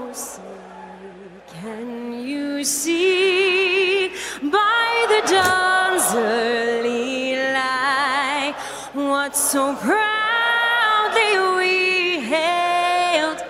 say, can you see by the dawn's early light what so proudly we hailed?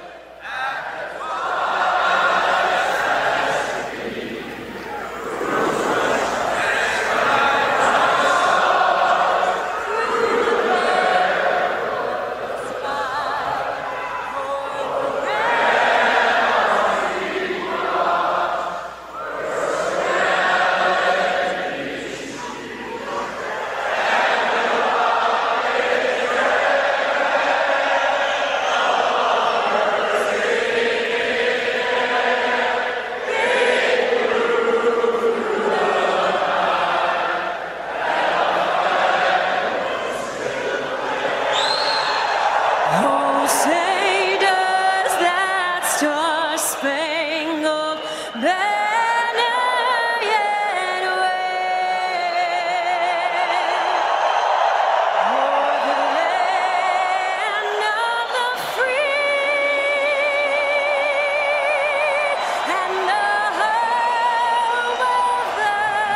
Oh, say does that star-spangled banner yet wave o'er the land of the free and the home of the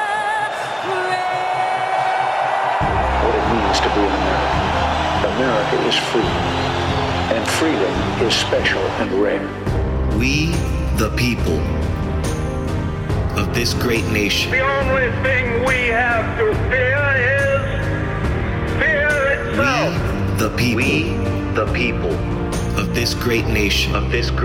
brave? What it means to be an American. America is free, and freedom is special and rare. We, the people of this great nation. The only thing we have to fear is fear itself. We, the people of this great nation.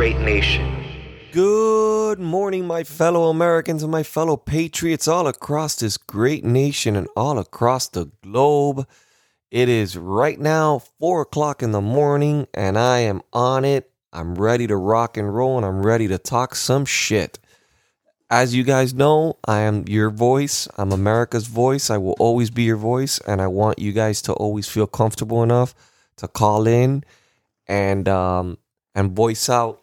Good morning, my fellow Americans and my fellow patriots all across this great nation and all across the globe. It is right now 4 o'clock in the morning and I am on it. I'm ready to rock and roll and I'm ready to talk some shit. As you guys know, I am your voice. I'm America's voice. I will always be your voice, and I want you guys to always feel comfortable enough to call in and voice out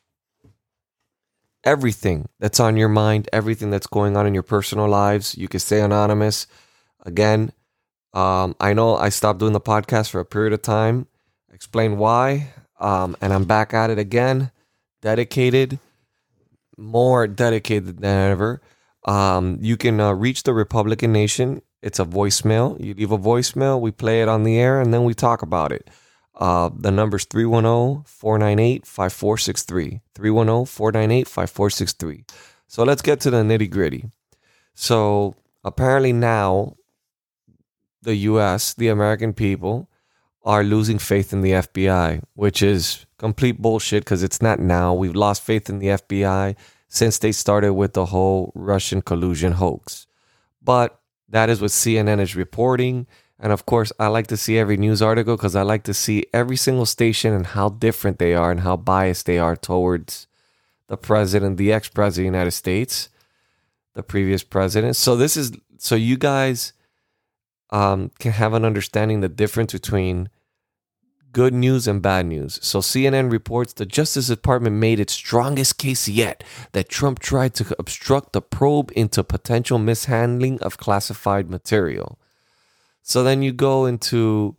everything that's on your mind, everything that's going on in your personal lives. You can stay anonymous. Again, I know I stopped doing the podcast for a period of time. Explain why. And I'm back at it again. Dedicated. More dedicated than ever. You can reach the Republican Nation. It's a voicemail. You leave a voicemail. We play it on the air and then we talk about it. The number's 310-498-5463. 310-498-5463. So let's get to the nitty gritty. So apparently now the U.S., the American people, are losing faith in the FBI, which is complete bullshit because it's not now. We've lost faith in the FBI since they started with the whole Russian collusion hoax. But that is what CNN is reporting. And of course, I like to see every news article because I like to see every single station and how different they are and how biased they are towards the president, the ex-president of the United States, the previous president. So you guys can have an understanding the difference between good news and bad news. So CNN reports the Justice Department made its strongest case yet that Trump tried to obstruct the probe into potential mishandling of classified material. So then you go into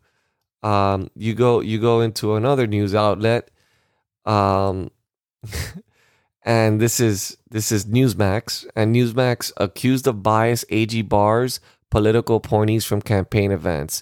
another news outlet, and this is Newsmax, and Newsmax accused of bias AG Barr's political appointees from campaign events.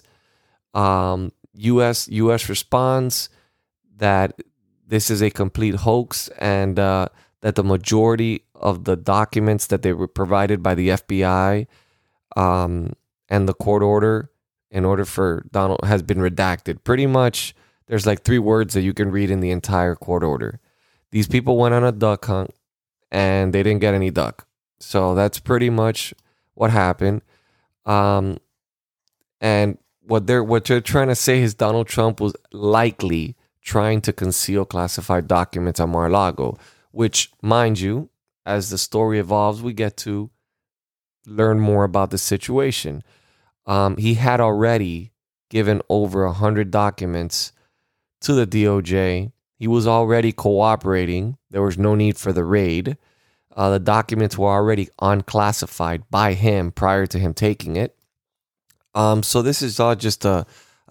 U.S. responds that this is a complete hoax and that the majority of the documents that they were provided by the FBI and the court order in order for Donald has been redacted. Pretty much, there's like 3 words that you can read in the entire court order. These people went on a duck hunt and they didn't get any duck. So that's pretty much what happened. And what they're trying to say is Donald Trump was likely trying to conceal classified documents on Mar-a-Lago, which, mind you, as the story evolves, we get to learn more about the situation. He had already given over 100 documents to the DOJ. He was already cooperating. There was no need for the raid. The documents were already unclassified by him prior to him taking it. So this is all just a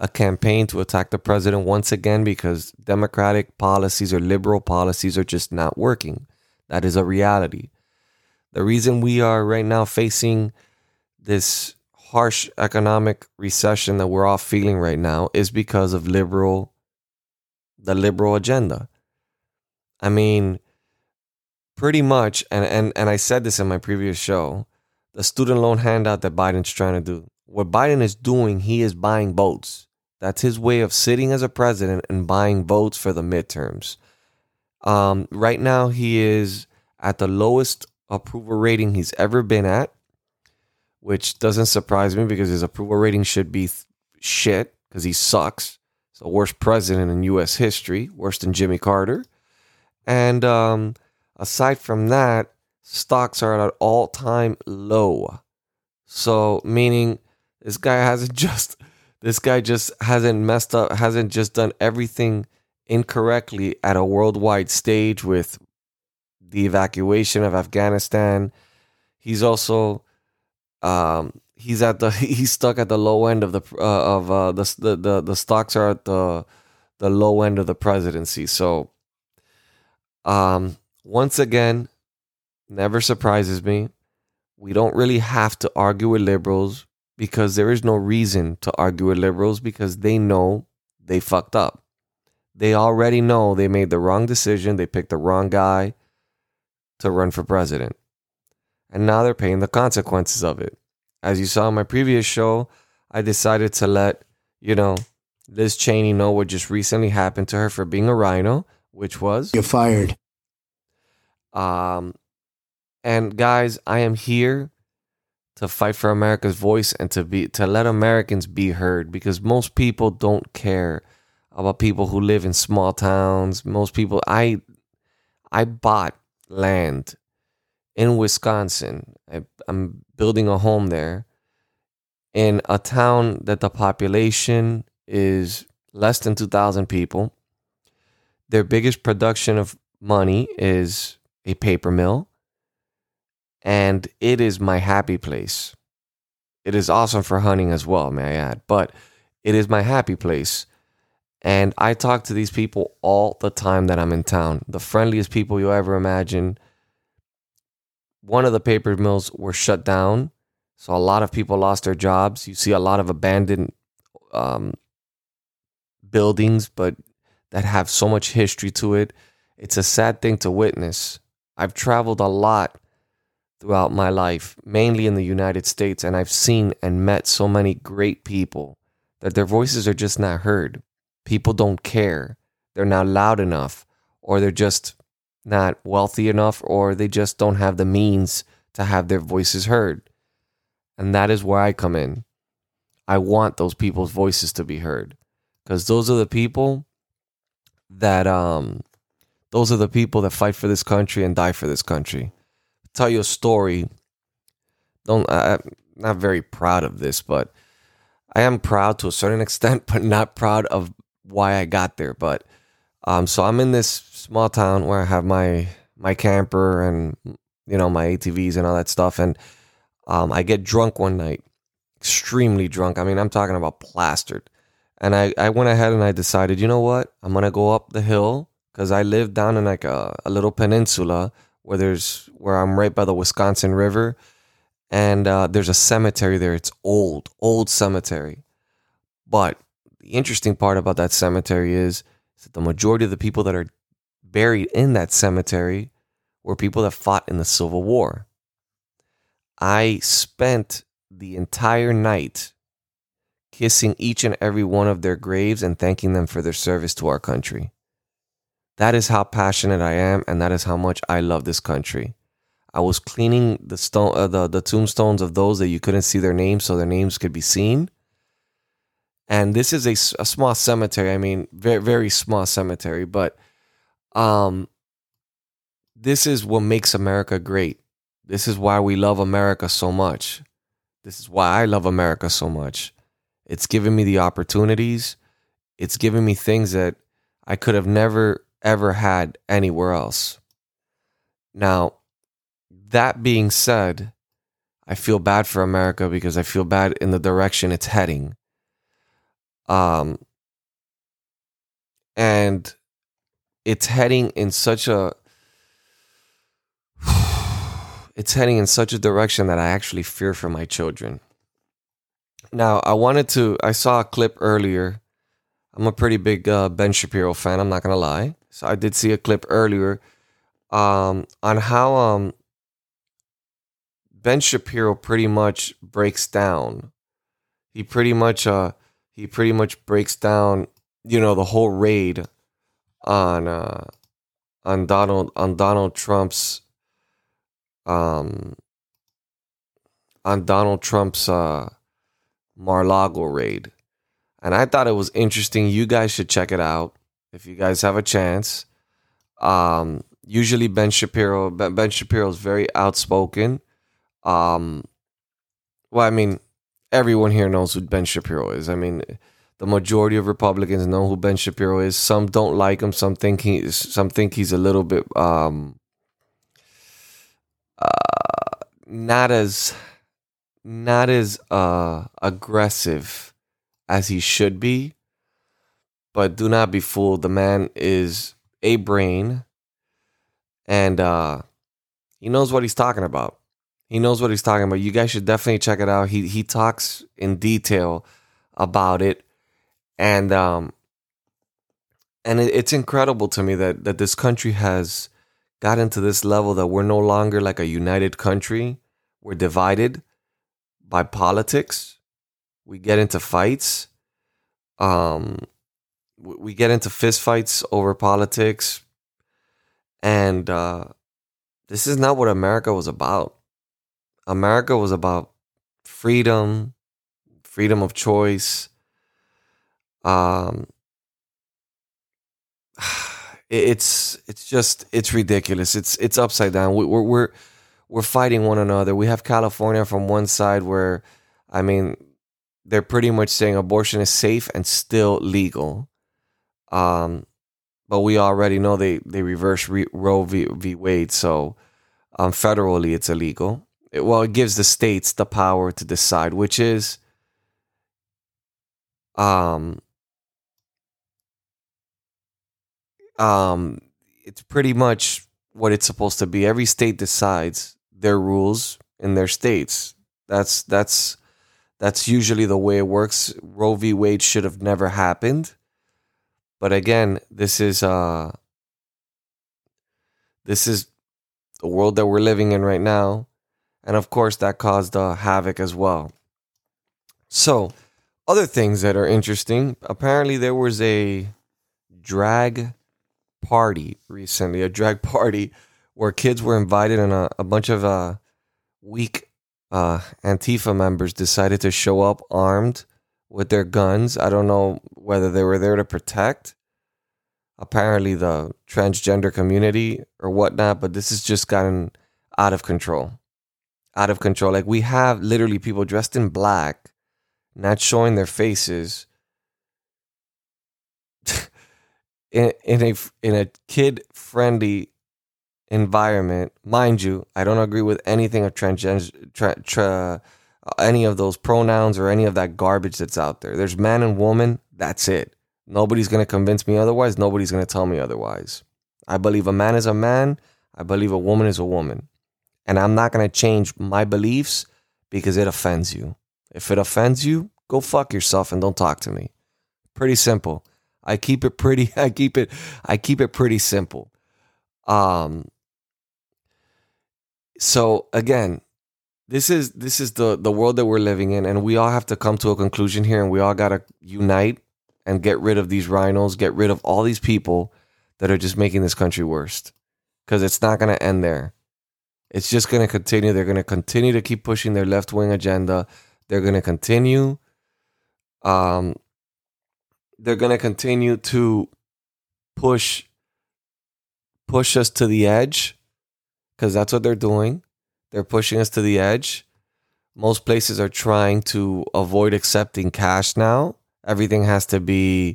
a campaign to attack the president once again because Democratic policies or liberal policies are just not working. That is a reality. The reason we are right now facing this harsh economic recession that we're all feeling right now is because of the liberal agenda. I mean, pretty much, and I said this in my previous show, the student loan handout that Biden's trying to do. What Biden is doing, he is buying votes. That's his way of sitting as a president and buying votes for the midterms. Right now, he is at the lowest approval rating he's ever been at, which doesn't surprise me because his approval rating should be shit because he sucks. He's the worst president in U.S. history, worse than Jimmy Carter. And aside from that, stocks are at an all-time low. So, meaning this guy just hasn't messed up, hasn't just done everything incorrectly at a worldwide stage with the evacuation of Afghanistan. He's also he's stuck at the low end of the stocks are at the low end of the presidency. So once again, never surprises me. We don't really have to argue with liberals because there is no reason to argue with liberals because they know they fucked up. They already know they made the wrong decision. They picked the wrong guy to run for president. And now they're paying the consequences of it. As you saw in my previous show, I decided to let, Liz Cheney know what just recently happened to her for being a rhino, which was... You're fired. And guys, I am here to fight for America's voice and to let Americans be heard because most people don't care about people who live in small towns. Most people, I bought land in Wisconsin. I'm building a home there in a town that the population is less than 2,000 people. Their biggest production of money is a paper mill. And it is my happy place. It is awesome for hunting as well, may I add. But it is my happy place. And I talk to these people all the time that I'm in town. The friendliest people you'll ever imagine. One of the paper mills were shut down. So a lot of people lost their jobs. You see a lot of abandoned buildings, but that have so much history to it. It's a sad thing to witness. I've traveled a lot throughout my life, mainly in the United States, and I've seen and met so many great people that their voices are just not heard. People don't care. They're not loud enough, or they're just not wealthy enough, or they just don't have the means to have their voices heard. And that is where I come in. I want those people's voices to be heard, because those are the people that fight for this country and die for this country. Tell you a story. I'm not very proud of this, but I am proud to a certain extent, but not proud of why I got there. But so I'm in this small town where I have my camper and my ATVs and all that stuff, and I get drunk one night, extremely drunk. I mean, I'm talking about plastered. And I went ahead and I decided, you know what? I'm gonna go up the hill because I live down in like a little peninsula where I'm right by the Wisconsin River, and there's a cemetery there. It's old cemetery. But the interesting part about that cemetery is that the majority of the people that are buried in that cemetery were people that fought in the Civil War. I spent the entire night kissing each and every one of their graves and thanking them for their service to our country. That is how passionate I am, and that is how much I love this country. I was cleaning the tombstones of those that you couldn't see their names, so their names could be seen. And this is a small cemetery. I mean, very, very small cemetery, but this is what makes America great. This is why we love America so much. This is why I love America so much. It's given me the opportunities. It's given me things that I could have never ever had anywhere else. Now, that being said, I feel bad for America because I feel bad in the direction it's heading. And it's heading in such a direction that I actually fear for my children. Now, I saw a clip earlier. I'm a pretty big Ben Shapiro fan, I'm not going to lie. So I did see a clip earlier on how Ben Shapiro pretty much breaks down. He pretty much breaks down, the whole raid on Donald Trump's Mar-a-Lago raid. And I thought it was interesting. You guys should check it out if you guys have a chance. Usually Ben Shapiro is very outspoken. Well, I mean, everyone here knows who Ben Shapiro is. I mean, the majority of Republicans know who Ben Shapiro is. Some don't like him. Some think he's a little bit not as aggressive as he should be. But do not be fooled. The man is a brain, and he knows what he's talking about. You guys should definitely check it out. He talks in detail about it, and it's incredible to me that this country has gotten to this level that we're no longer like a united country. We're divided by politics. We get into fights. We get into fist fights over politics, and this is not what America was about. America was about freedom of choice. It's ridiculous. It's upside down. We're fighting one another. We have California from one side where, I mean, they're pretty much saying abortion is safe and still legal. But we already know they reversed Roe v. Wade, so federally it's illegal. It gives the states the power to decide, which is it's pretty much what it's supposed to be. Every state decides their rules in their states. That's usually the way it works. Roe v. Wade should have never happened. But again, this is the world that we're living in right now. And of course, that caused havoc as well. So, other things that are interesting. Apparently, there was a drag party recently. A drag party where kids were invited and a bunch of weak Antifa members decided to show up armed with their guns. I don't know whether they were there to protect, apparently, the transgender community or whatnot, but this has just gotten out of control. Like, we have literally people dressed in black, not showing their faces, in a kid-friendly environment. Mind you, I don't agree with anything of any of those pronouns or any of that garbage that's out there. There's man and woman. That's it. Nobody's going to convince me otherwise. Nobody's going to tell me otherwise. I believe a man is a man. I believe a woman is a woman. And I'm not going to change my beliefs because it offends you. If it offends you, go fuck yourself and don't talk to me. Pretty simple. I keep it pretty simple. So again, this is the world that we're living in, and we all have to come to a conclusion here, and we all got to unite and get rid of these rhinos, get rid of all these people that are just making this country worse. Because it's not going to end there. It's just going to continue. They're going to continue to keep pushing their left-wing agenda. They're going to continue. They're going to continue to push us to the edge, because that's what they're doing. They're pushing us to the edge. Most places are trying to avoid accepting cash now. Everything has to be,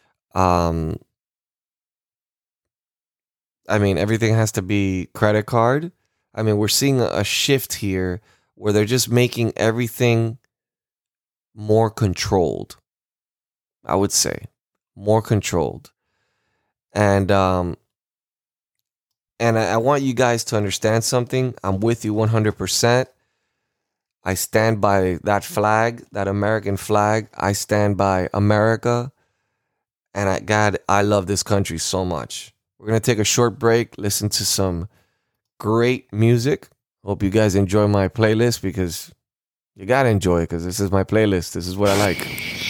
everything has to be credit card. I mean, we're seeing a shift here where they're just making everything more controlled. I would say, more controlled. And I want you guys to understand something. I'm with you 100%. I stand by that flag, that American flag. I stand by America. And God, I love this country so much. We're going to take a short break, listen to some great music. Hope you guys enjoy my playlist, because you got to enjoy it, because this is my playlist. This is what I like.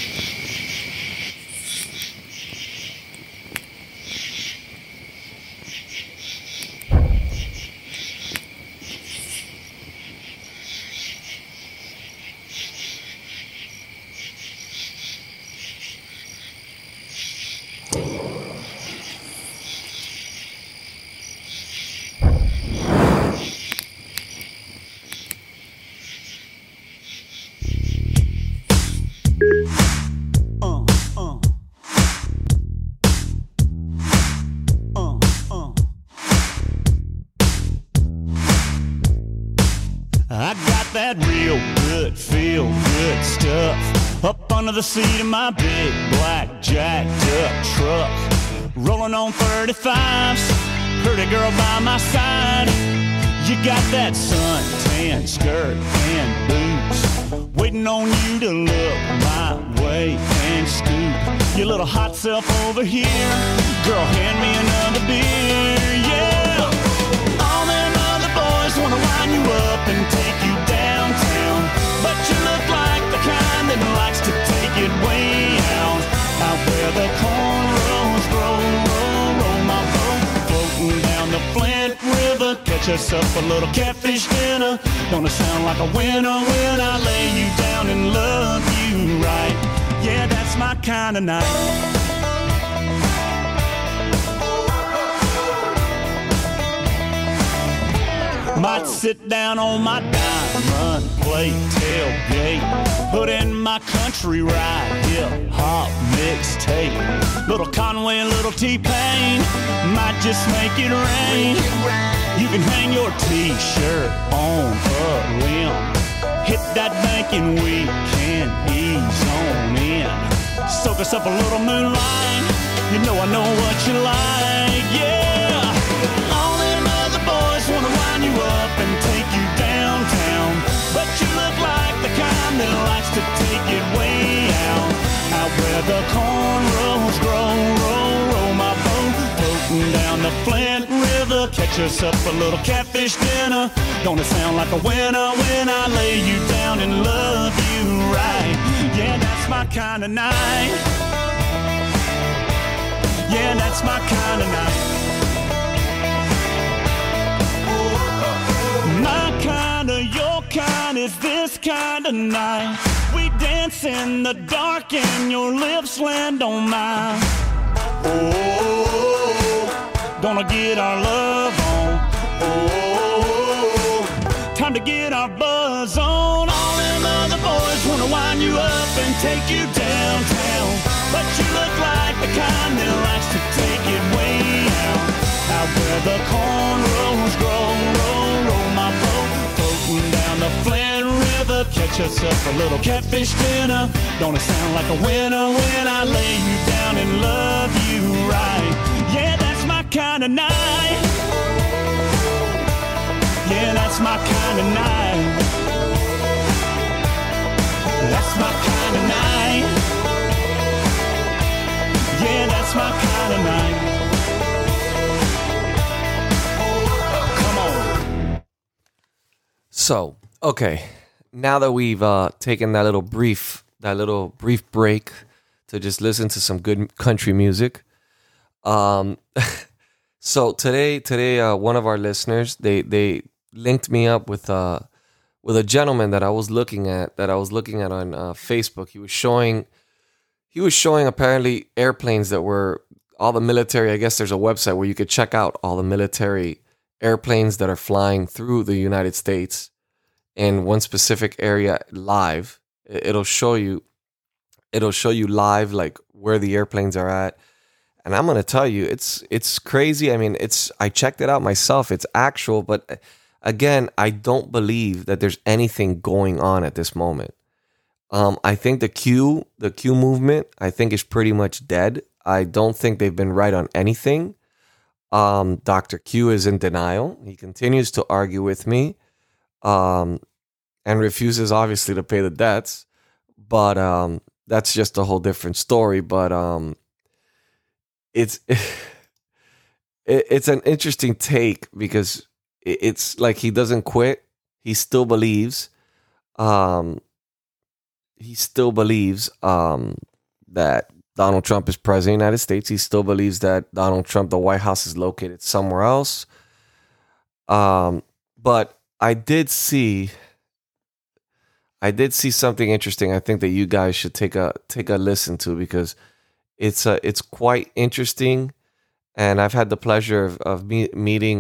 I got that real good, feel good stuff up under the seat of my big black jacked up truck. Rolling on 35s, pretty girl by my side. You got that suntan skirt and boots, waiting on you to look my way and scoop your little hot self over here. Girl, hand me another beer, yeah. All them other boys wanna line you up and take you downtown, but you look like the kind that likes to take it way out where the cornrows grow. Roll my boat, floating down the Flint River, catch us up a little catfish dinner. Gonna sound like a winner when I lay you down and love you right. Yeah, that's my kind of night. Might sit down on my diamond plate tailgate, put in my country ride, hip hop mixtape. Little Conway, little T-Pain, might just make it rain. You can hang your t-shirt on a limb, hit that bank and we can ease on in. Soak us up a little moonlight, you know I know what you like, yeah. All them other boys wanna line you up and take you downtown, but you look like the kind that likes to take it way out where the cornrows grow. Roll my boat, floating down the Flint River, catch us up a little catfish dinner. Gonna sound like a winner when I lay you down and love you right. Yeah, that's my kind of night. Yeah, that's my kind of night. My kind of, your kind is this kind of night. We dance in the dark and your lips land on mine. Oh, gonna get our love on. Oh, time to get our buzz on. All them other boys wanna wind you up and take you downtown, but you look like the kind that likes to take it way out where the cornrows grow. Roll my boat, floating down the Flint River, catch us up a little catfish dinner. Gonna sound like a winner when I lay you down and love you right. Yeah, that's my kind of night. Yeah, that's my kind of night. That's my kind of night. Yeah, that's my kind of night. So, okay, now that we've taken that little brief break to just listen to some good country music, so today, one of our listeners they linked me up with a gentleman that I was looking at on Facebook. He was showing apparently airplanes that were all the military. I guess there's a website where you could check out all the military airplanes that are flying through the United States in one specific area live. It'll show you live, like where the airplanes are at. And I'm going to tell you, it's crazy. I mean, I checked it out myself. It's actual, but again, I don't believe that there's anything going on at this moment. I think the Q movement, I think, is pretty much dead. I don't think they've been right on anything. Dr. Q is in denial. He continues to argue with me, and refuses, obviously, to pay the debts. But that's just a whole different story. But it's it's an interesting take, because it's like he doesn't quit. He still believes. That Donald Trump is president of the United States. He still believes that Donald Trump, the White House, is located somewhere else. But I did see something interesting. I think that you guys should take a listen to, because it's quite interesting. And I've had the pleasure of meeting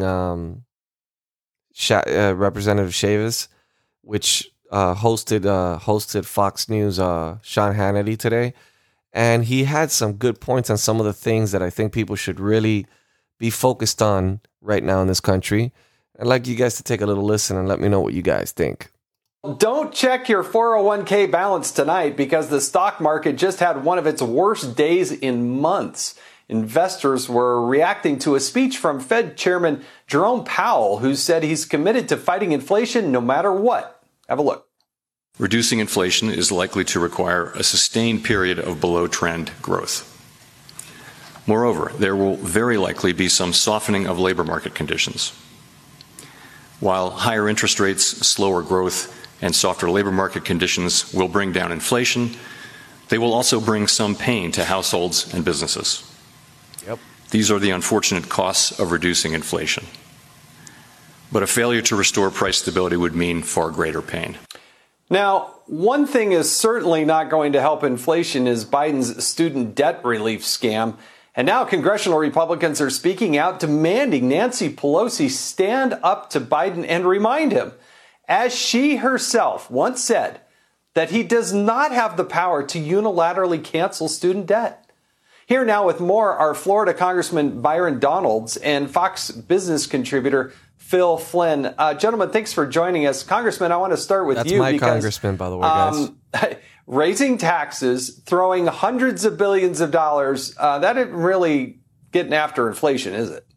Representative Chavis, which hosted Fox News Sean Hannity today. And he had some good points on some of the things that I think people should really be focused on right now in this country. I'd like you guys to take a little listen and let me know what you guys think. Don't check your 401k balance tonight, because the stock market just had one of its worst days in months. Investors were reacting to a speech from Fed Chairman Jerome Powell, who said he's committed to fighting inflation no matter what. Have a look. Reducing inflation is likely to require a sustained period of below-trend growth. Moreover, there will very likely be some softening of labor market conditions. While higher interest rates, slower growth, and softer labor market conditions will bring down inflation, they will also bring some pain to households and businesses. Yep. These are the unfortunate costs of reducing inflation. But a failure to restore price stability would mean far greater pain. Now, one thing is certainly not going to help inflation is Biden's student debt relief scam. And now congressional Republicans are speaking out, demanding Nancy Pelosi stand up to Biden and remind him, as she herself once said, that he does not have the power to unilaterally cancel student debt. Here now with more are Florida Congressman Byron Donalds and Fox Business contributor Phil Flynn. Gentlemen, thanks for joining us. Congressman, I want to start with you. That's my congressman, by the way, guys. Raising taxes, throwing hundreds of billions of dollars, that isn't really getting after inflation, is it?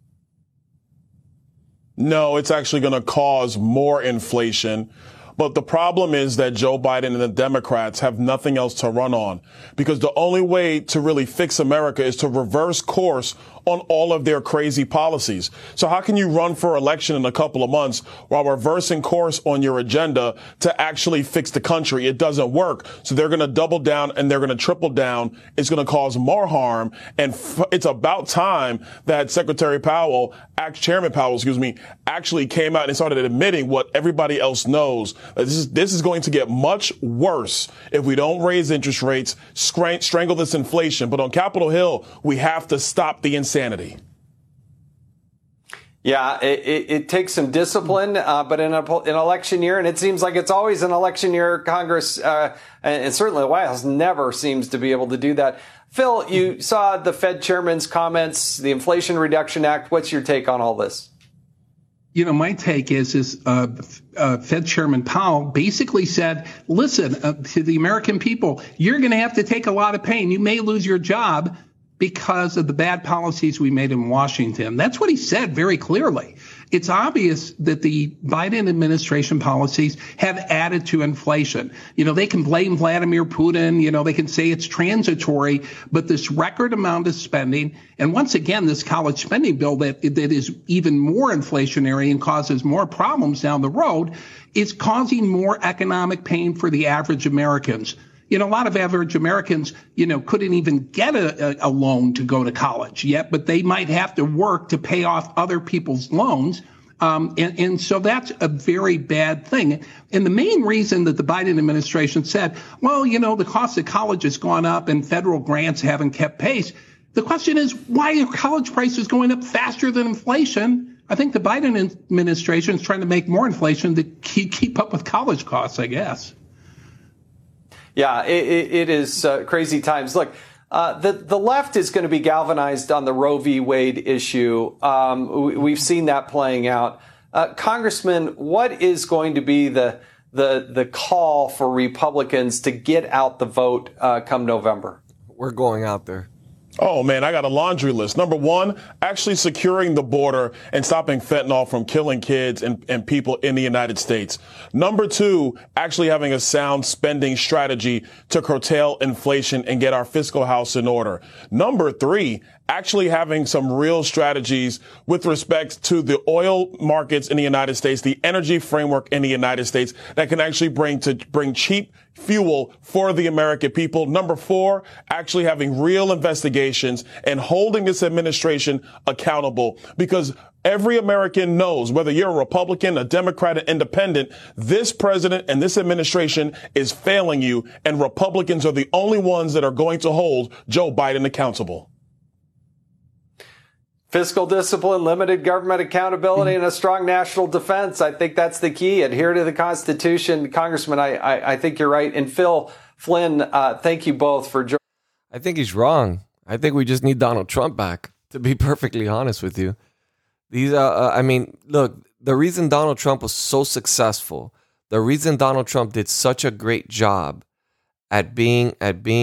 No, it's actually going to cause more inflation. But the problem is that Joe Biden and the Democrats have nothing else to run on, because the only way to really fix America is to reverse course on all of their crazy policies. So how can you run for election in a couple of months while reversing course on your agenda to actually fix the country? It doesn't work. So they're going to double down and they're going to triple down. It's going to cause more harm. And it's about time that Chairman Powell, actually came out and started admitting what everybody else knows. This is going to get much worse if we don't raise interest rates, strangle this inflation. But on Capitol Hill, we have to stop the insanity. Yeah, it takes some discipline, but in an election year, and it seems like it's always an election year, Congress, and certainly the White House never seems to be able to do that. Phil, you saw the Fed chairman's comments, the Inflation Reduction Act. What's your take on all this? You know, my take is Fed Chairman Powell basically said, listen, to the American people, you're going to have to take a lot of pain. You may lose your job because of the bad policies we made in Washington. That's what he said very clearly. It's obvious that the Biden administration policies have added to inflation. You know, they can blame Vladimir Putin. You know, they can say it's transitory, but this record amount of spending, and once again, this college spending bill that is even more inflationary and causes more problems down the road, is causing more economic pain for the average Americans. You know, a lot of average Americans, you know, couldn't even get a loan to go to college yet, but they might have to work to pay off other people's loans. And so that's a very bad thing. And the main reason that the Biden administration said, well, you know, the cost of college has gone up and federal grants haven't kept pace. The question is, why are college prices going up faster than inflation? I think the Biden administration is trying to make more inflation to keep up with college costs, I guess. Yeah, it is crazy times. Look, the left is going to be galvanized on the Roe v. Wade issue. We've seen that playing out. Congressman, what is going to be the the call for Republicans to get out the vote come November? We're going out there. Oh, man, I got a laundry list. Number one, actually securing the border and stopping fentanyl from killing kids and people in the United States. Number two, actually having a sound spending strategy to curtail inflation and get our fiscal house in order. Number three, actually having some real strategies with respect to the oil markets in the United States, the energy framework in the United States that can actually bring cheap fuel for the American people. Number four, actually having real investigations and holding this administration accountable, because every American knows, whether you're a Republican, a Democrat, an independent, this president and this administration is failing you, and Republicans are the only ones that are going to hold Joe Biden accountable. Fiscal discipline, limited government accountability, and a strong national defense. I think that's the key. Adhere to the Constitution. Congressman, I think you're right. And Phil Flynn, thank you both for joining. I think he's wrong. I think we just need Donald Trump back, to be perfectly honest with you. Look, the reason Donald Trump was so successful, the reason Donald Trump did such a great job at being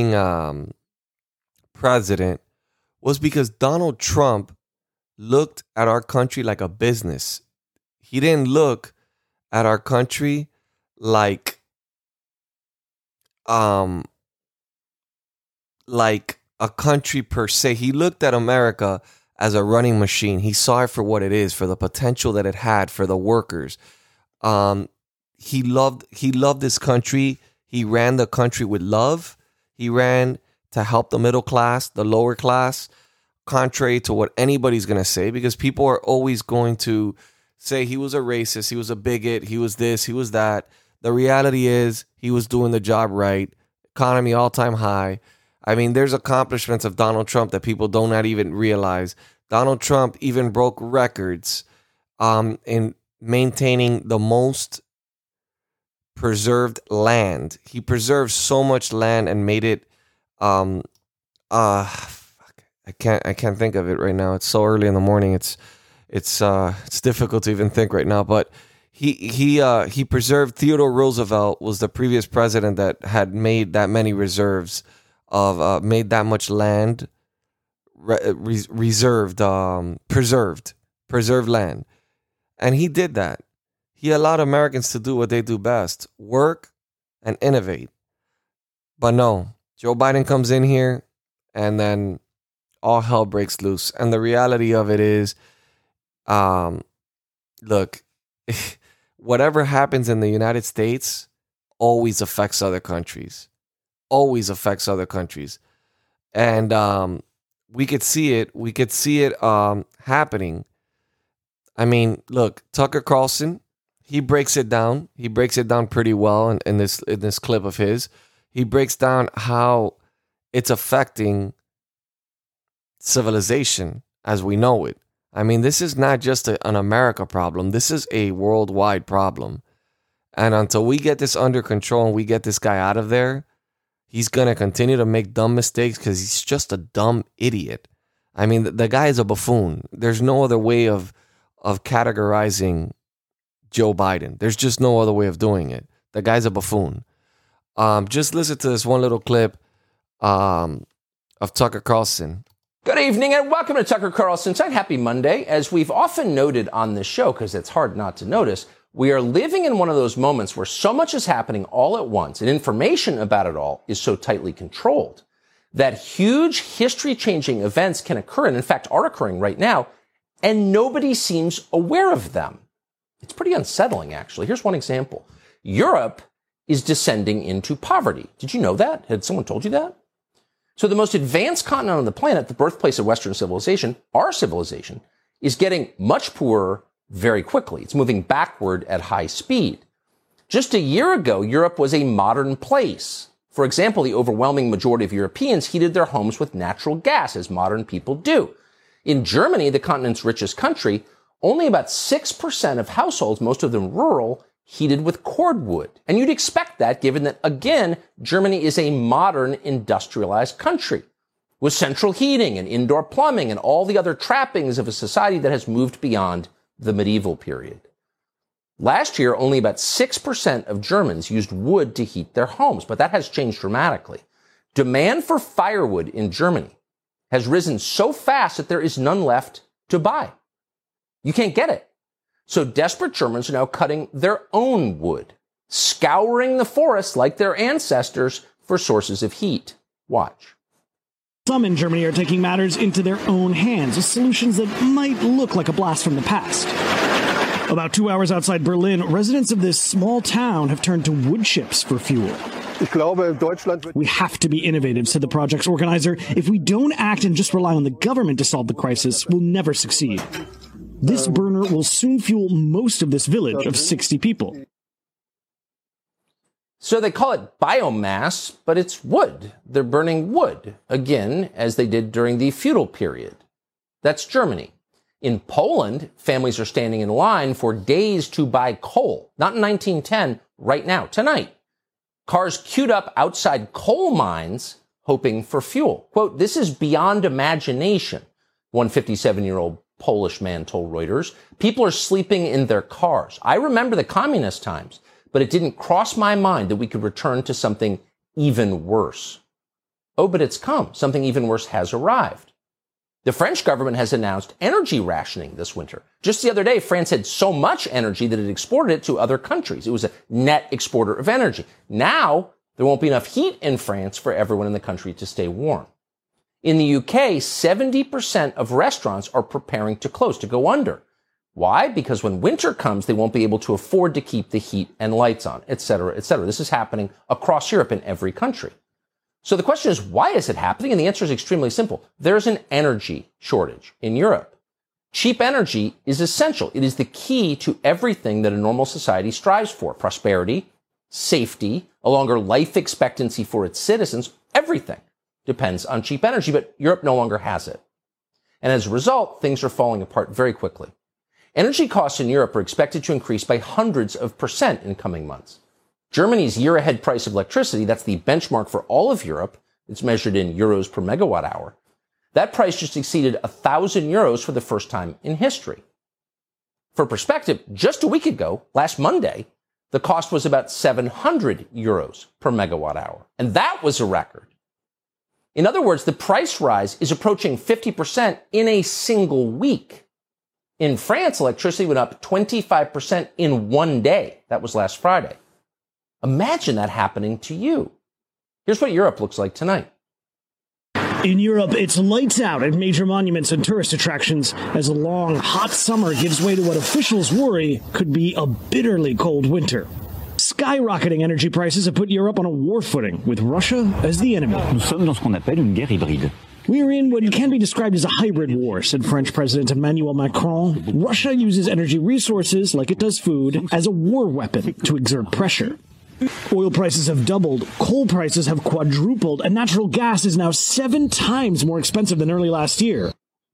president was because Donald Trump looked at our country like a business. He didn't look at our country like a country per se. He looked at America as a running machine. He saw it for what it is, for the potential that it had for the workers. He loved this country. He ran the country with love. He ran to help the middle class, the lower class, contrary to what anybody's going to say, because people are always going to say he was a racist, he was a bigot, he was this, he was that. The reality is he was doing the job right. Economy all-time high. I mean, there's accomplishments of Donald Trump that people do not even realize. Donald Trump even broke records in maintaining the most preserved land. He preserved so much land and made it I can't think of it right now. It's so early in the morning. It's difficult to even think right now. But he preserved. Theodore Roosevelt was the previous president that had made that many reserves of made that much land preserved land, and he did that. He allowed Americans to do what they do best: work and innovate. But no, Joe Biden comes in here, and then all hell breaks loose. And the reality of it is, look, whatever happens in the United States always affects other countries. Always affects other countries. And we could see it. We could see it happening. I mean, look, Tucker Carlson, he breaks it down. He breaks it down pretty well in this clip of his. He breaks down how it's affecting civilization as we know it. I mean, this is not just an America problem. This is a worldwide problem. And until we get this under control and we get this guy out of there, he's going to continue to make dumb mistakes because he's just a dumb idiot. I mean, the guy is a buffoon. There's no other way of categorizing Joe Biden. There's just no other way of doing it. The guy's a buffoon. Just listen to this one little clip of Tucker Carlson. Good evening and welcome to Tucker Carlson's Side. Happy Monday. As we've often noted on this show, because it's hard not to notice, we are living in one of those moments where so much is happening all at once and information about it all is so tightly controlled that huge history-changing events can occur, and in fact are occurring right now, and nobody seems aware of them. It's pretty unsettling, actually. Here's one example. Europe is descending into poverty. Did you know that? Had someone told you that? So the most advanced continent on the planet, the birthplace of Western civilization, our civilization, is getting much poorer very quickly. It's moving backward at high speed. Just a year ago, Europe was a modern place. For example, the overwhelming majority of Europeans heated their homes with natural gas, as modern people do. In Germany, the continent's richest country, only about 6% of households, most of them rural, heated with cordwood. And you'd expect that, given that, again, Germany is a modern industrialized country with central heating and indoor plumbing and all the other trappings of a society that has moved beyond the medieval period. Last year, only about 6% of Germans used wood to heat their homes, but that has changed dramatically. Demand for firewood in Germany has risen so fast that there is none left to buy. You can't get it. So desperate Germans are now cutting their own wood, scouring the forests like their ancestors for sources of heat. Watch. Some in Germany are taking matters into their own hands with solutions that might look like a blast from the past. About 2 hours outside Berlin, residents of this small town have turned to wood chips for fuel. We have to be innovative, said the project's organizer. If we don't act and just rely on the government to solve the crisis, we'll never succeed. This burner will soon fuel most of this village of 60 people. So they call it biomass, but it's wood. They're burning wood, again, as they did during the feudal period. That's Germany. In Poland, families are standing in line for days to buy coal. Not in 1910, right now, tonight. Cars queued up outside coal mines, hoping for fuel. Quote, "This is beyond imagination," one 57-year-old Polish man told Reuters. People are sleeping in their cars. I remember the communist times, but it didn't cross my mind that we could return to something even worse. Oh, but it's come. Something even worse has arrived. The French government has announced energy rationing this winter. Just the other day, France had so much energy that it exported it to other countries. It was a net exporter of energy. Now, there won't be enough heat in France for everyone in the country to stay warm. In the UK, 70% of restaurants are preparing to close, to go under. Why? Because when winter comes, they won't be able to afford to keep the heat and lights on, et cetera, et cetera. This is happening across Europe in every country. So the question is, why is it happening? And the answer is extremely simple. There's an energy shortage in Europe. Cheap energy is essential. It is the key to everything that a normal society strives for. Prosperity, safety, a longer life expectancy for its citizens, everything depends on cheap energy, but Europe no longer has it. And as a result, things are falling apart very quickly. Energy costs in Europe are expected to increase by hundreds of % in coming months. Germany's year-ahead price of electricity, that's the benchmark for all of Europe, it's measured in euros per megawatt hour. That price just exceeded 1,000 euros for the first time in history. For perspective, just a week ago, last Monday, the cost was about 700 euros per megawatt hour. And that was a record. In other words, the price rise is approaching 50% in a single week. In France, electricity went up 25% in one day. That was last Friday. Imagine that happening to you. Here's what Europe looks like tonight. In Europe, it's lights out at major monuments and tourist attractions as a long, hot summer gives way to what officials worry could be a bitterly cold winter. Skyrocketing energy prices have put Europe on a war footing, with Russia as the enemy. Nous sommes dans ce qu'on appelle une guerre hybride. We are in what can be described as a hybrid war, said French President Emmanuel Macron. Russia uses energy resources, like it does food, as a war weapon to exert pressure. Oil prices have doubled, coal prices have quadrupled, and natural gas is now 7 times more expensive than early last year.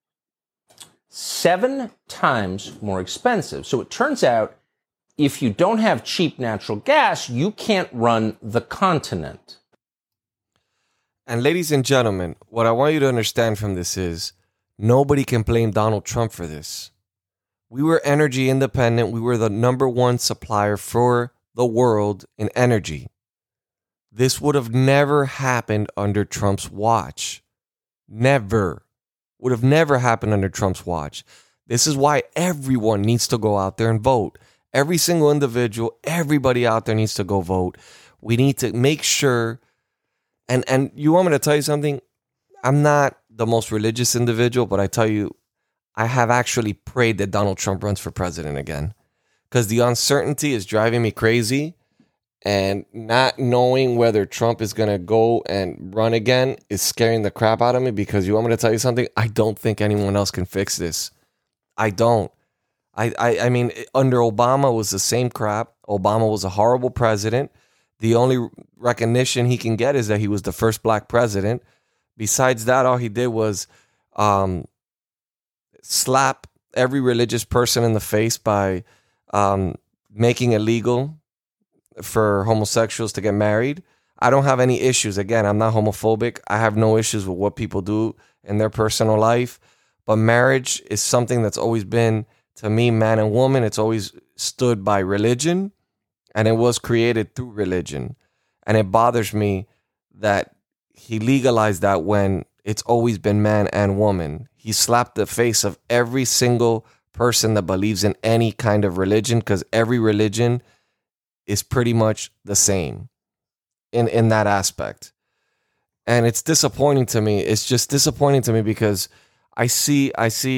7 times more expensive. So it turns out if you don't have cheap natural gas, you can't run the continent. And ladies and gentlemen, what I want you to understand from this is nobody can blame Donald Trump for this. We were energy independent. We were the #1 supplier for the world in energy. This would have never happened under Trump's watch. Never. Would have never happened under Trump's watch. This is why everyone needs to go out there and vote. Every single individual, everybody out there needs to go vote. We need to make sure. And you want me to tell you something? I'm not the most religious individual, but I tell you, I have actually prayed that Donald Trump runs for president again. Because the uncertainty is driving me crazy. And not knowing whether Trump is going to go and run again is scaring the crap out of me. Because you want me to tell you something? I don't think anyone else can fix this. I don't. I mean, under Obama was the same crap. Obama was a horrible president. The only recognition he can get is that he was the first black president. Besides that, all he did was slap every religious person in the face by making it legal for homosexuals to get married. I don't have any issues. Again, I'm not homophobic. I have no issues with what people do in their personal life. But marriage is something that's always been, to me, man and woman. It's always stood by religion, and it was created through religion. And it bothers me that he legalized that when it's always been man and woman. He slapped the face of every single person that believes in any kind of religion, because every religion is pretty much the same in that aspect. And it's disappointing to me. It's just disappointing to me because I see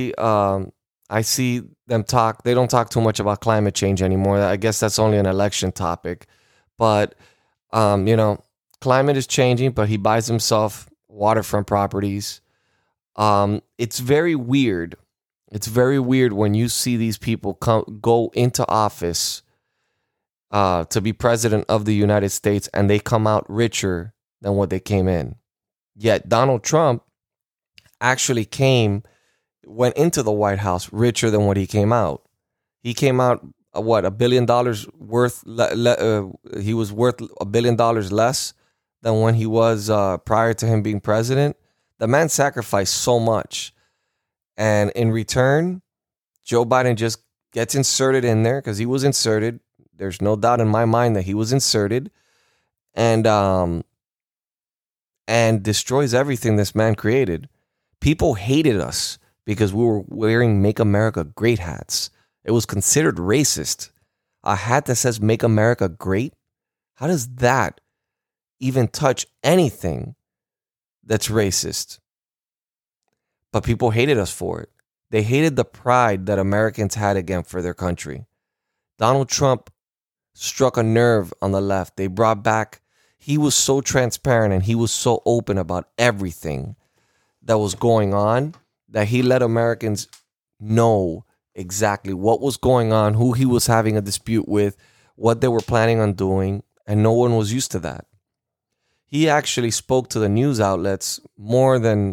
them talk. They don't talk too much about climate change anymore. I guess that's only an election topic. But, climate is changing, but he buys himself waterfront properties. It's very weird. It's very weird when you see these people go into office to be president of the United States, and they come out richer than what they came in. Yet Donald Trump actually went into the White House richer than what he came out. He came out, $1 billion worth? He was worth $1 billion less than when he was prior to him being president. The man sacrificed so much. And in return, Joe Biden just gets inserted in there because he was inserted. There's no doubt in my mind that he was inserted. And destroys everything this man created. People hated us because we were wearing Make America Great hats. It was considered racist. A hat that says Make America Great? How does that even touch anything that's racist? But people hated us for it. They hated the pride that Americans had again for their country. Donald Trump struck a nerve on the left. They brought back, he was so transparent and he was so open about everything that was going on that he let Americans know exactly what was going on, who he was having a dispute with, what they were planning on doing, and no one was used to that. He actually spoke to the news outlets more than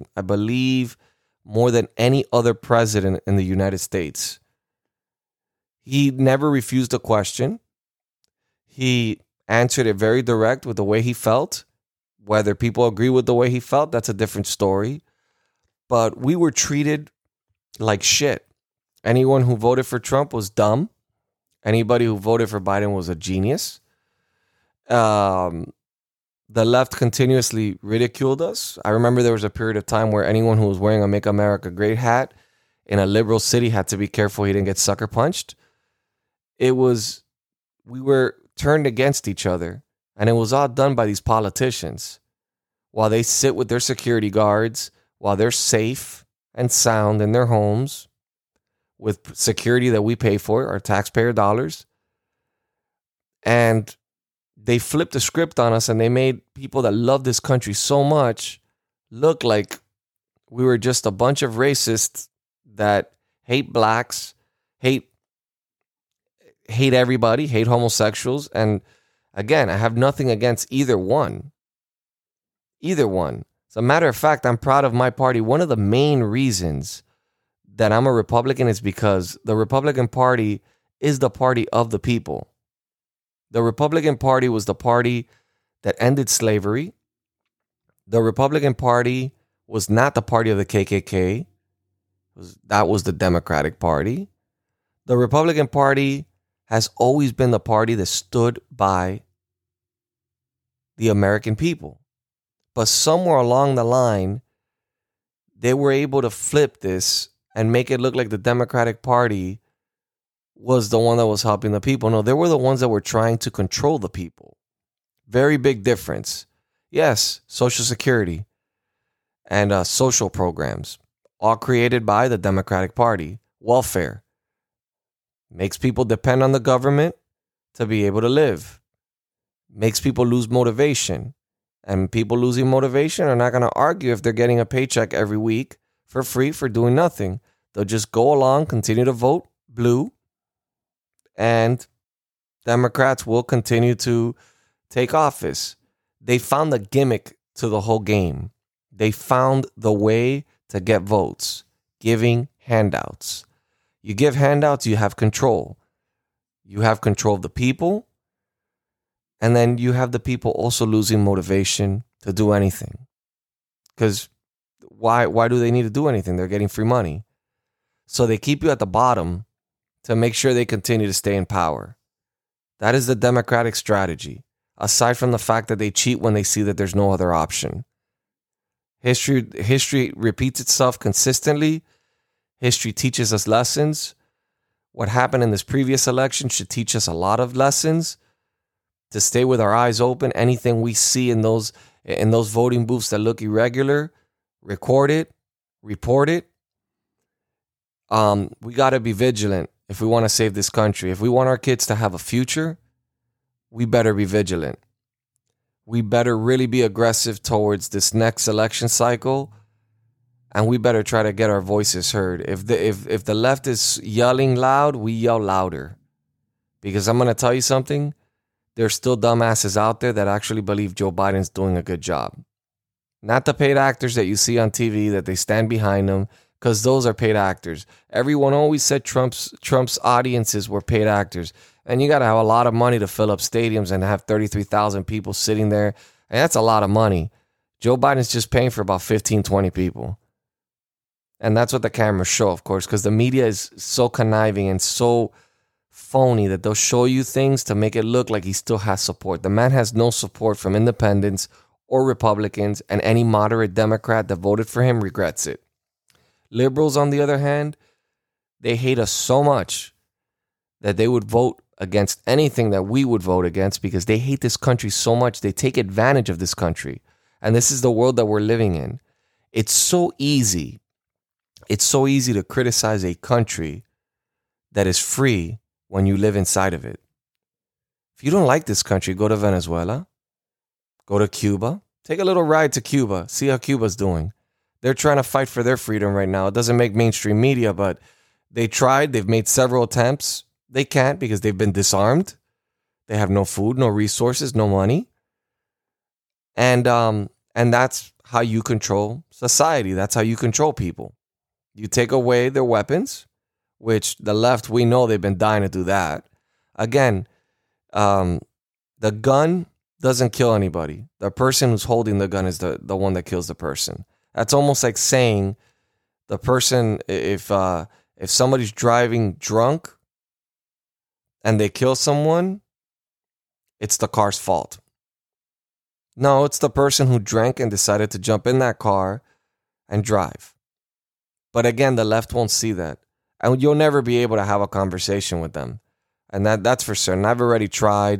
any other president in the United States. He never refused a question. He answered it very direct with the way he felt. Whether people agree with the way he felt, that's a different story. But we were treated like shit. Anyone who voted for Trump was dumb. Anybody who voted for Biden was a genius. The left continuously ridiculed us. I remember there was a period of time where anyone who was wearing a Make America Great hat in a liberal city had to be careful he didn't get sucker punched. We were turned against each other, and it was all done by these politicians. While they sit with their security guards, while they're safe and sound in their homes with security that we pay for, our taxpayer dollars, and they flipped the script on us, and they made people that love this country so much look like we were just a bunch of racists that hate blacks, hate everybody, hate homosexuals. And again, I have nothing against either one. Either one. As a matter of fact, I'm proud of my party. One of the main reasons that I'm a Republican is because the Republican Party is the party of the people. The Republican Party was the party that ended slavery. The Republican Party was not the party of the KKK. That was the Democratic Party. The Republican Party has always been the party that stood by the American people. But somewhere along the line, they were able to flip this and make it look like the Democratic Party was the one that was helping the people. No, they were the ones that were trying to control the people. Very big difference. Yes, Social Security and social programs, all created by the Democratic Party. Welfare makes people depend on the government to be able to live. Makes people lose motivation. And people losing motivation are not going to argue if they're getting a paycheck every week for free for doing nothing. They'll just go along, continue to vote blue, and Democrats will continue to take office. They found the gimmick to the whole game. They found the way to get votes, giving handouts. You give handouts, you have control. You have control of the people, and then you have the people also losing motivation to do anything. Because why do they need to do anything? They're getting free money. So they keep you at the bottom to make sure they continue to stay in power. That is the Democratic strategy, aside from the fact that they cheat when they see that there's no other option. History repeats itself consistently. History teaches us lessons. What happened in this previous election should teach us a lot of lessons. To stay with our eyes open, anything we see in those voting booths that look irregular, record it, report it. We got to be vigilant if we want to save this country. If we want our kids to have a future, we better be vigilant. We better really be aggressive towards this next election cycle, and we better try to get our voices heard. If the left is yelling loud, we yell louder. Because I'm going to tell you something, there's still dumbasses out there that actually believe Joe Biden's doing a good job. Not the paid actors that you see on TV, that they stand behind them, because those are paid actors. Everyone always said Trump's audiences were paid actors. And you got to have a lot of money to fill up stadiums and have 33,000 people sitting there. And that's a lot of money. Joe Biden's just paying for about 15, 20 people. And that's what the cameras show, of course, because the media is so conniving and so phony that they'll show you things to make it look like he still has support. The man has no support from independents or Republicans, and any moderate Democrat that voted for him regrets it. Liberals, on the other hand, they hate us so much that they would vote against anything that we would vote against because they hate this country so much. They take advantage of this country. And this is the world that we're living in. It's so easy. It's so easy to criticize a country that is free when you live inside of it. If you don't like this country, go to Venezuela. Go to Cuba. Take a little ride to Cuba. See how Cuba's doing. They're trying to fight for their freedom right now. It doesn't make mainstream media, but they tried. They've made several attempts. They can't because they've been disarmed. They have no food, no resources, no money. And that's how you control society. That's how you control people. You take away their weapons, which the left, we know they've been dying to do that. Again, the gun doesn't kill anybody. The person who's holding the gun is the one that kills the person. That's almost like saying the person, if somebody's driving drunk and they kill someone, it's the car's fault. No, it's the person who drank and decided to jump in that car and drive. But again, the left won't see that. And you'll never be able to have a conversation with them. And that's for certain. I've already tried.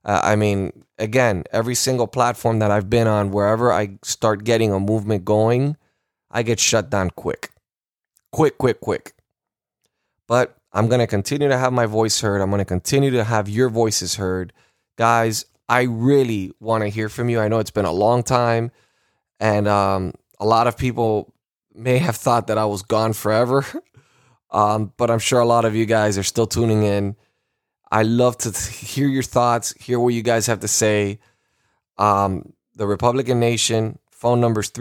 Again, every single platform that I've been on, wherever I start getting a movement going, I get shut down quick. Quick. But I'm going to continue to have my voice heard. I'm going to continue to have your voices heard. Guys, I really want to hear from you. I know it's been a long time. And a lot of people may have thought that I was gone forever. But I'm sure a lot of you guys are still tuning in. I love to hear your thoughts, hear what you guys have to say. The Republican Nation, phone number is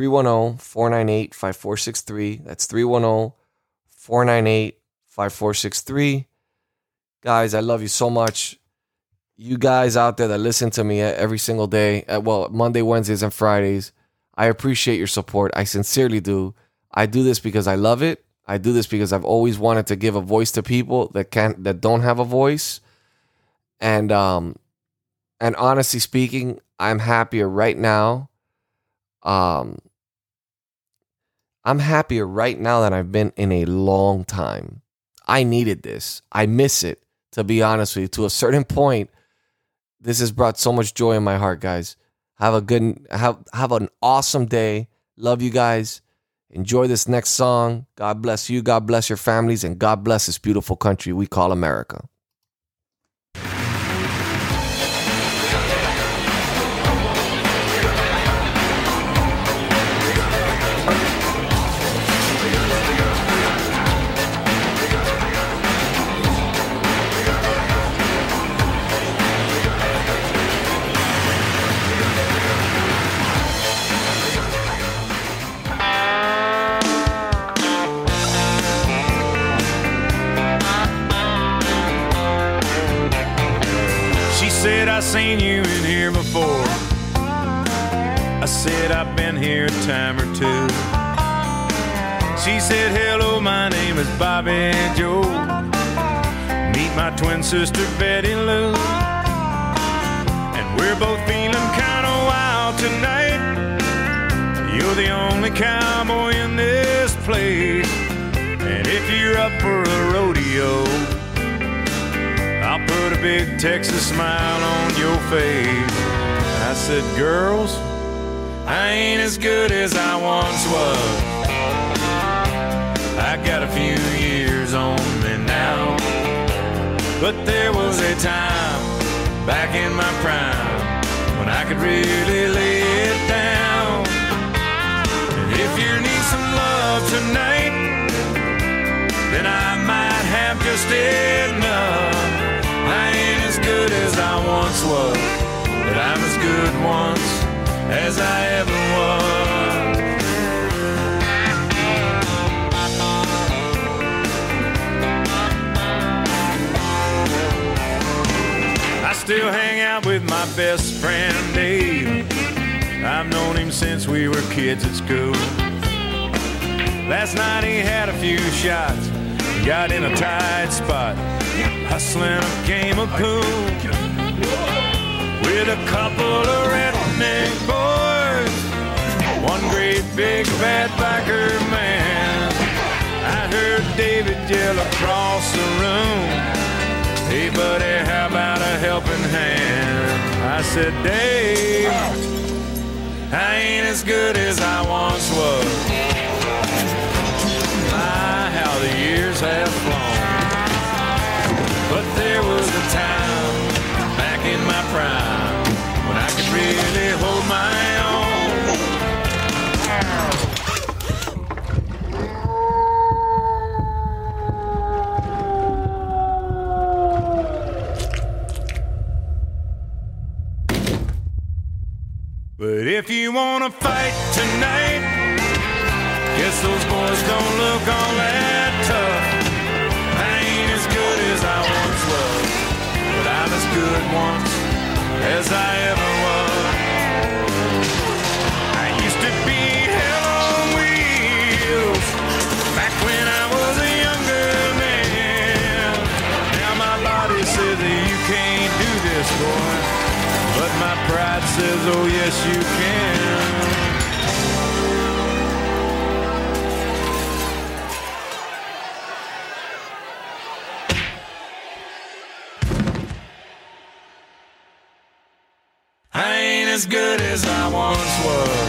310-498-5463. That's 310-498-5463. Guys, I love you so much. You guys out there that listen to me every single day, Monday, Wednesdays, and Fridays, I appreciate your support. I sincerely do. I do this because I love it. I do this because I've always wanted to give a voice to people that don't have a voice. And honestly speaking, I'm happier right now. I'm happier right now than I've been in a long time. I needed this. I miss it, to be honest with you. To a certain point, this has brought so much joy in my heart, guys. Have an awesome day. Love you guys. Enjoy this next song. God bless you. God bless your families. And God bless this beautiful country we call America. I seen you in here before. I said I've been here a time or two. She said, hello, my name is Bobby Joe. my twin sister Betty Lou. And we're both feeling kind of wild tonight. You're the only cowboy in this place. And if you're up for a rodeo, I'll put a big Texas smile on your face. I said, girls, I ain't as good as I once was. I got a few years on me now. But there was a time back in my prime when I could really lay it down. And if you need some love tonight, then I might have just enough. I ain't as good as I once was, but I'm as good once as I ever was. I still hang out with my best friend Dave. I've known him since we were kids at school. Last night he had a few shots, got in a tight spot, hustling a game of pool with a couple of redneck boys, one great big bad biker man. I heard David yell across the room, hey buddy, how about a helping hand? I said, Dave, I ain't as good as I once was. My, how the years have flown. But there was a time back in my prime when I could really hold my own. But if you wanna fight tonight, guess those boys don't look all that tough. I ain't as good as I once was, but I'm as good once as I ever was. I used to be hell on wheels back when I was a younger man. Now my body says that you can't do this, boy, but my pride says, oh yes you can. As good as I once was.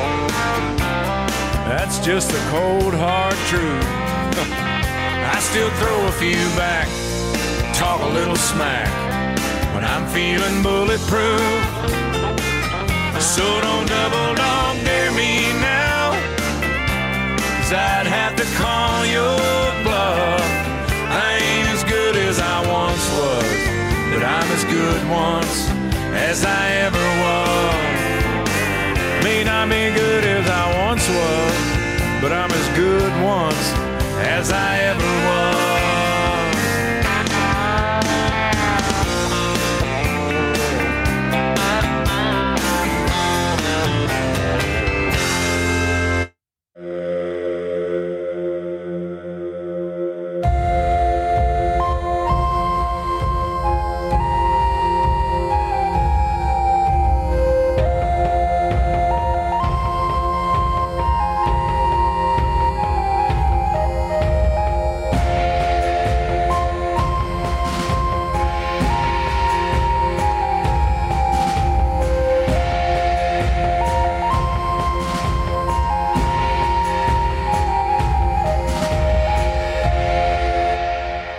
That's just the cold hard truth. I still throw a few back, talk a little smack when I'm feeling bulletproof. So don't double dog dare me now, 'cause I'd have to call your bluff. I ain't as good as I once was, but I'm as good once as I ever was. May not be good as I once was, but I'm as good once as I ever was.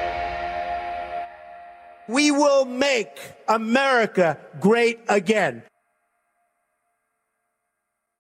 We will make America great again.